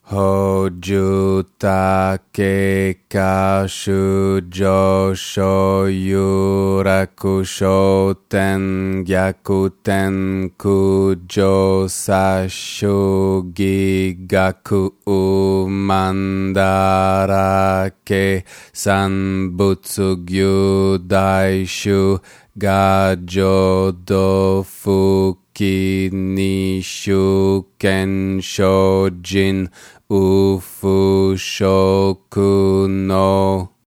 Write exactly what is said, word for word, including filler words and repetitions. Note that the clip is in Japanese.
補充竹か修上昇有楽昇天逆転空上殺主義学曼荼羅家三仏牛大衆が浄土福気二種見精進う不食の